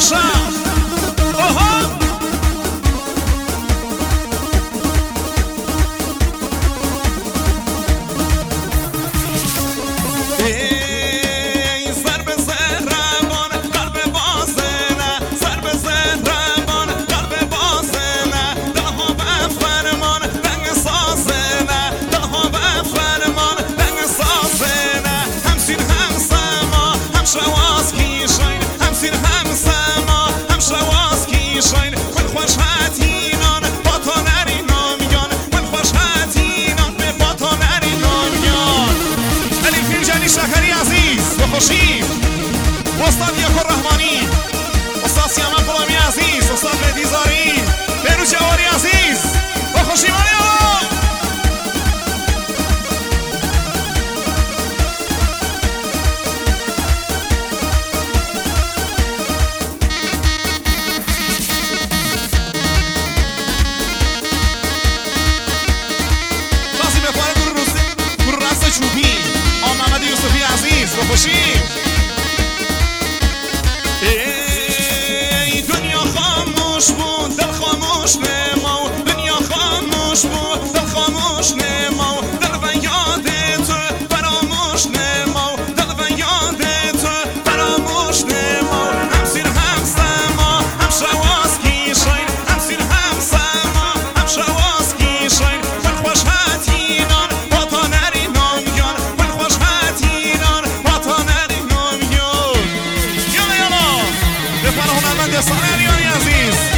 شب خوشیم استاد یکو رحمانی، استاد سیامک غلامی عزیز، استاد مهدی زاری، بهروز جواری عزیز با خوشیمانی آقا راستی به پاره گروه رست چوبی محمد یوسفی عزیز با خوشیم. ای دنیا خاموش بود دل خاموش نمو، دنیا خاموش بود دل خاموش نمو، دل و یاد تو فراموش نمو، دل و یاد تو فراموش نمو. هم سیر هم سما هم شواز کیشین، هم سیر هم سما هم شواز کیشین، من خوش هاتینان با تا نری نامیان، من خوش هاتینان با تا نری نامیان. یالا یالا به پر هنرمند سالریانی عزیز